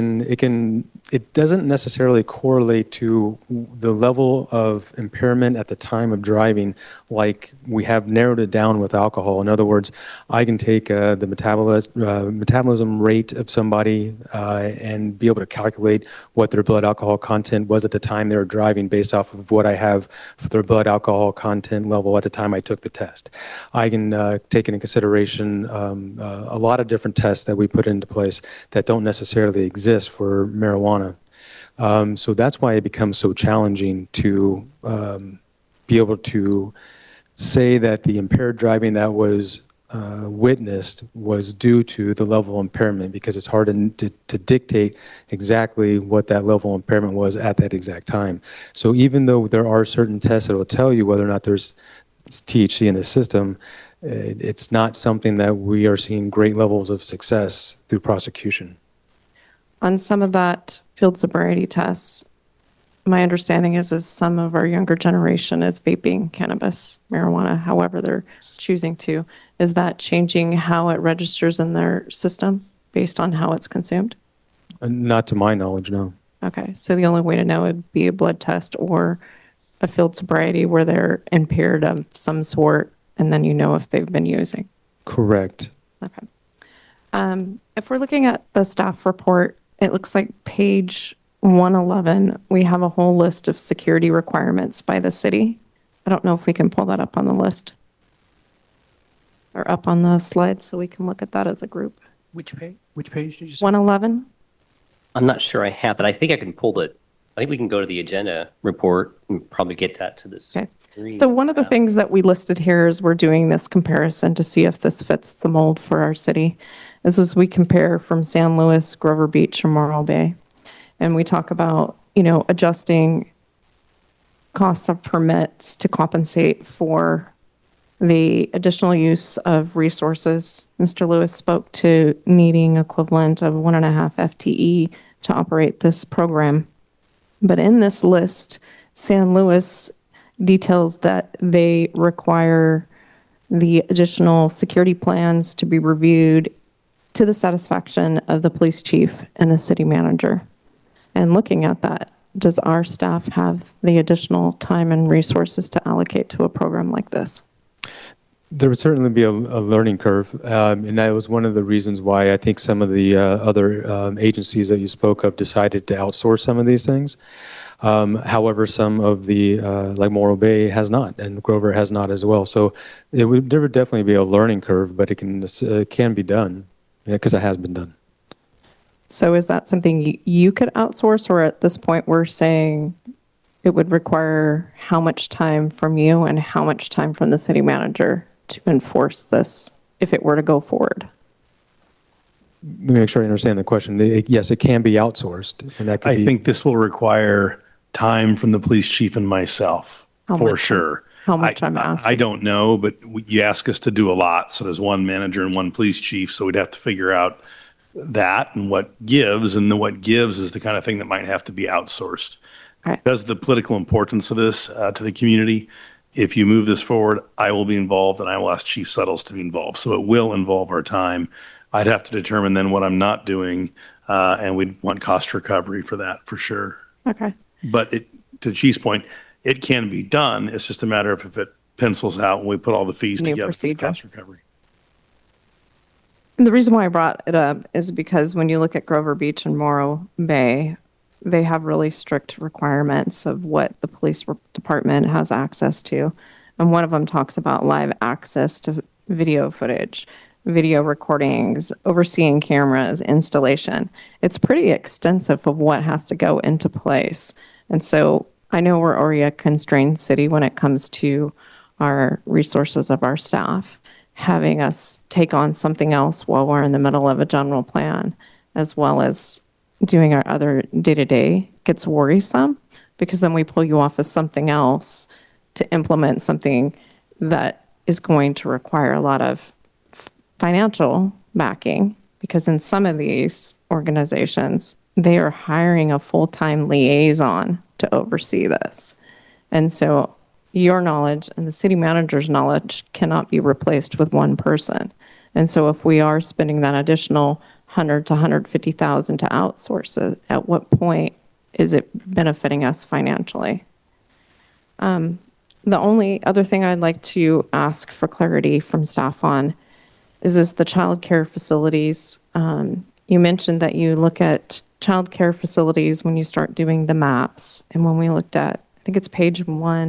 it doesn't necessarily correlate to the level of impairment at the time of driving like we have narrowed it down with alcohol. In other words, I can take the metabolism rate of somebody and be able to calculate what their blood alcohol content was at the time they were driving based off of what I have for their blood alcohol content level at the time I took the test. I can take into consideration a lot of different tests that we put into place that don't necessarily exist for marijuana. So that's why it becomes so challenging to be able to say that the impaired driving that was witnessed was due to the level of impairment, because it's hard to dictate exactly what that level of impairment was at that exact time. So even though there are certain tests that will tell you whether or not there's THC in the system, it's not something that we are seeing great levels of success through prosecution. On some of that field sobriety tests, my understanding is some of our younger generation is vaping cannabis, marijuana, however they're choosing to. Is that changing how it registers in their system based on how it's consumed? Not to my knowledge, no. Okay, so the only way to know would be a blood test or a field sobriety where they're impaired of some sort, and then you know if they've been using. Correct. Okay. If we're looking at the staff report, it looks like page 111, we have a whole list of security requirements by the city. I don't know if we can pull that up on the list or up on the slide so we can look at that as a group. Which page? Which page did you say? 111? I'm not sure I have it. I think I can pull it. I think we can go to the agenda report and probably get that to this. Okay. So one of the things that we listed here is we're doing this comparison to see if this fits the mold for our city. This is we compare from San Luis, Grover Beach, or Morro Bay. And we talk about, adjusting costs of permits to compensate for the additional use of resources. Mr. Lewis spoke to needing equivalent of 1.5 FTE to operate this program. But in this list, San Luis details that they require the additional security plans to be reviewed to the satisfaction of the police chief and the city manager. And looking at that, does our staff have the additional time and resources to allocate to a program like this? There would certainly be a learning curve, and that was one of the reasons why I think some of the other agencies that you spoke of decided to outsource some of these things. However, some of the, like Morro Bay has not, and Grover has not as well. So there would definitely be a learning curve, but it can be done, because it has been done. So is that something you could outsource, or at this point we're saying it would require how much time from you and how much time from the city manager to enforce this if it were to go forward? Let me make sure I understand the question. Yes, it can be outsourced. And that could I think this will require time from the police chief and myself, for sure. How much I'm asking? I don't know, but you ask us to do a lot. So there's one manager and one police chief. So we'd have to figure out that and what gives. And what gives is the kind of thing that might have to be outsourced. Okay. Because of the political importance of this to the community, if you move this forward, I will be involved and I will ask Chief Suttles to be involved. So it will involve our time. I'd have to determine then what I'm not doing, and we'd want cost recovery for that, for sure. Okay. But to Chief's point, it can be done. It's just a matter of if it pencils out when we put all the fees New together for procedure. cost recovery. The reason why I brought it up is because when you look at Grover Beach and Morro Bay, they have really strict requirements of what the police department has access to. And one of them talks about live access to video footage, video recordings, overseeing cameras, installation. It's pretty extensive of what has to go into place. And so I know we're already a constrained city when it comes to our resources of our staff. Having us take on something else while we're in the middle of a general plan, as well as doing our other day-to-day, gets worrisome, because then we pull you off of something else to implement something that is going to require a lot of financial backing, because in some of these organizations, they are hiring a full-time liaison to oversee this. And so your knowledge and the city manager's knowledge cannot be replaced with one person. And so if we are spending that additional $100,000 to $150,000 to outsource it, at what point is it benefiting us financially? The only other thing I'd like to ask for clarity from staff on is the child care facilities. You mentioned that you look at child care facilities when you start doing the maps. And when we looked at, I think it's page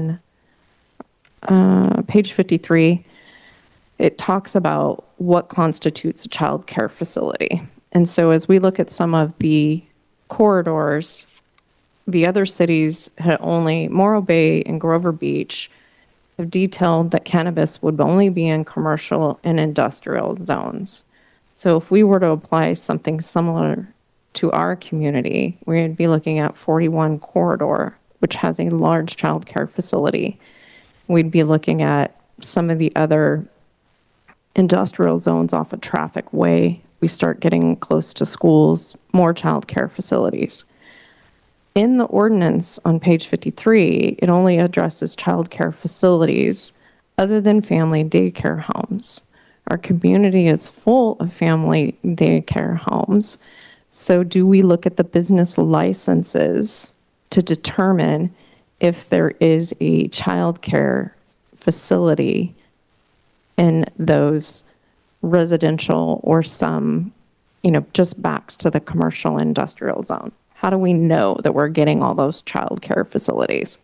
53, it talks about what constitutes a child care facility. And so as we look at some of the corridors, the other cities had only, Morro Bay and Grover Beach, have detailed that cannabis would only be in commercial and industrial zones. So if we were to apply something similar to our community, we'd be looking at 41 corridor, which has a large child care facility. We'd be looking at some of the other industrial zones off of Traffic Way. We start getting close to schools, more child care facilities. In the ordinance on page 53, it only addresses child care facilities other than family daycare homes. Our community is full of family daycare homes. So do we look at the business licenses to determine if there is a childcare facility in those residential or some, just backs to the commercial industrial zone? How do we know that we're getting all those childcare facilities?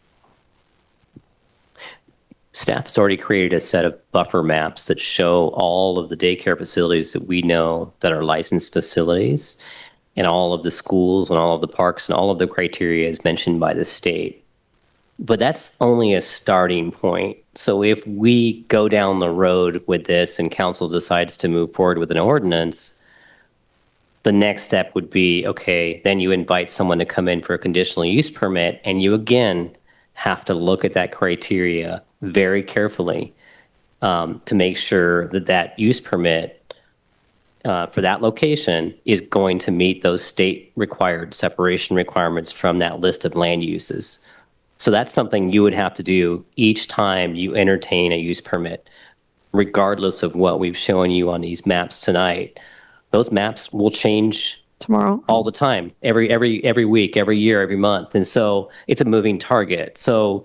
Staff has already created a set of buffer maps that show all of the daycare facilities that we know that are licensed facilities, and all of the schools and all of the parks and all of the criteria as mentioned by the state. But that's only a starting point. So if we go down the road with this and council decides to move forward with an ordinance, the next step would be, okay, then you invite someone to come in for a conditional use permit, and you again have to look at that criteria very carefully to make sure that that use permit for that location is going to meet those state required separation requirements from that list of land uses. So that's something you would have to do each time you entertain a use permit, regardless of what we've shown you on these maps tonight. Those maps will change Tomorrow? all the time, every week, every year, every month. And so it's a moving target. So,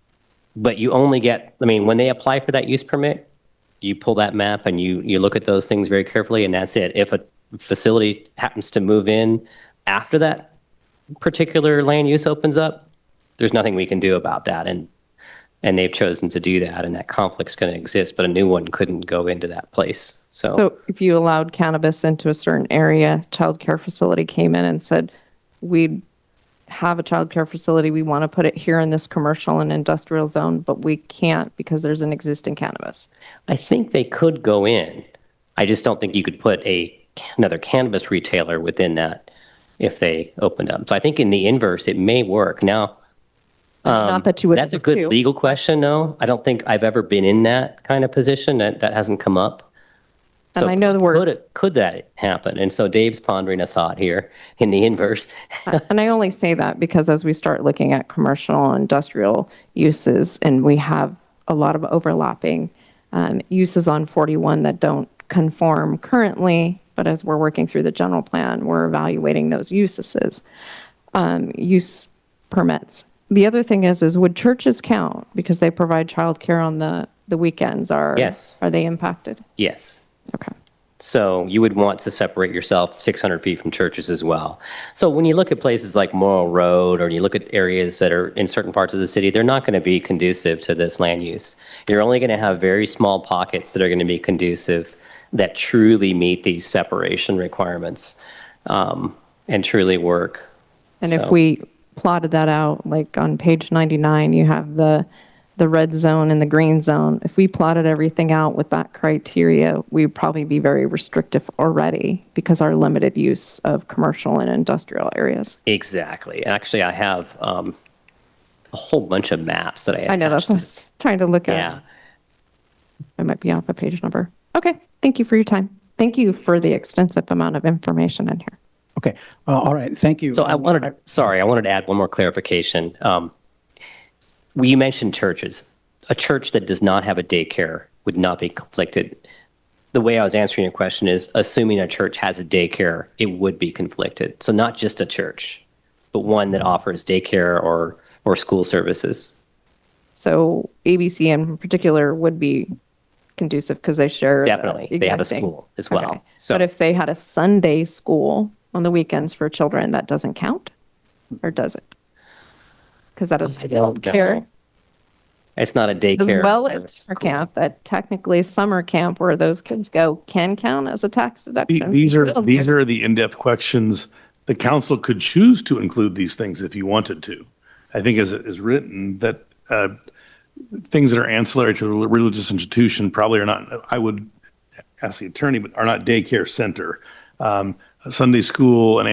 but you only get, when they apply for that use permit, you pull that map and you look at those things very carefully, and that's it. If a facility happens to move in after that particular land use opens up, there's nothing we can do about that. And they've chosen to do that, and that conflict's going to exist, but a new one couldn't go into that place. So if you allowed cannabis into a certain area, childcare facility came in and said, we have a childcare facility, we want to put it here in this commercial and industrial zone, but we can't because there's an existing cannabis. I think they could go in. I just don't think you could put another cannabis retailer within that if they opened up. So I think in the inverse, it may work. Now, Not that you would. that's a good legal question, though. I don't think I've ever been in that kind of position. That hasn't come up. And So I know the word. could that happen? And so Dave's pondering a thought here in the inverse. And I only say that because as we start looking at commercial and industrial uses, and we have a lot of overlapping uses on 41 that don't conform currently, but as we're working through the general plan, we're evaluating those uses, use permits. The other thing is would churches count because they provide childcare on the weekends? Yes. Are they impacted? Yes. Okay. So you would want to separate yourself 600 feet from churches as well. So when you look at places like Morrill Road, or you look at areas that are in certain parts of the city, they're not going to be conducive to this land use. You're only going to have very small pockets that are going to be conducive that truly meet these separation requirements and truly work. And if we plotted that out, like on page 99, you have the red zone and the green zone. If we plotted everything out with that criteria, we'd probably be very restrictive already because our limited use of commercial and industrial areas. Exactly. Actually, I have a whole bunch of maps that I know, that's what I was trying to look at. Yeah. I might be off a page number. Okay, thank you for your time. Thank you for the extensive amount of information in here. Okay, all right, thank you. So I wanted to add one more clarification. You mentioned churches. A church that does not have a daycare would not be conflicted. The way I was answering your question is, assuming a church has a daycare, it would be conflicted. So not just a church, but one that offers daycare or school services. So ABC in particular would be conducive because they share. Definitely. They have a school as well. Okay. So, but if they had a Sunday school on the weekends for children, that doesn't count? Or does it? Because that is care. It's not a daycare. As well as summer camp, that technically summer camp where those kids go can count as a tax deduction. These are the in-depth questions. The council could choose to include these things if you wanted to. I think as it is written, that things that are ancillary to a religious institution probably are not, I would ask the attorney, but are not daycare center. Sunday school and